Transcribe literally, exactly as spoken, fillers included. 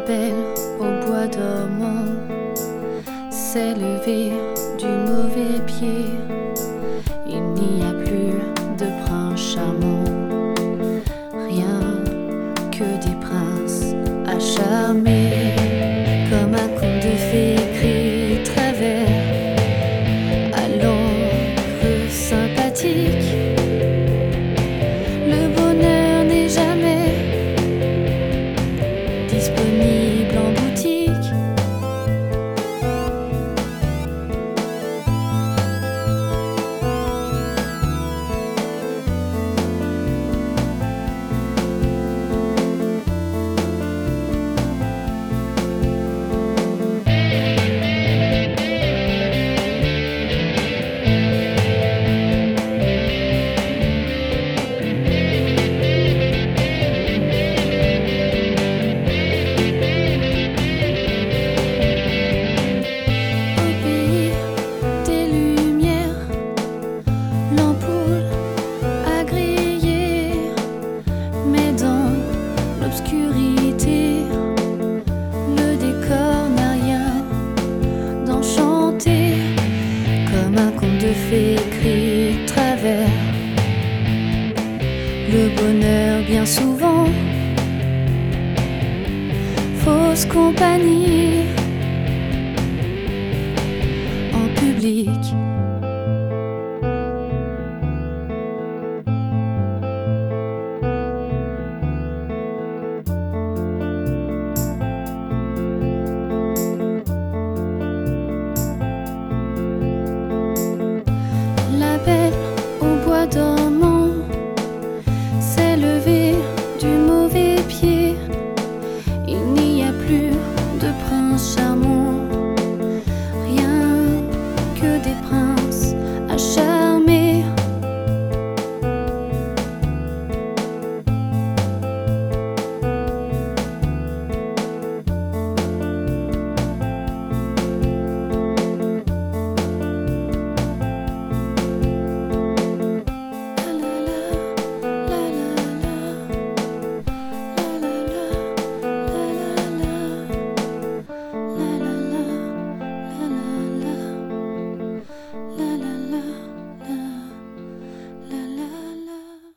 belle au bois dormant s'est levée du mauvais pied. Il n'y a plus de prince charmant, rien que des princes à charmer. Comme un conte de fées écrit travers à l'encre sympathique, le bonheur n'est jamais disponible en boutique. L'obscurité, le décor n'a rien d'enchanté. Comme un conte de fées écrit travers, le bonheur bien souvent fausse compagnie en public.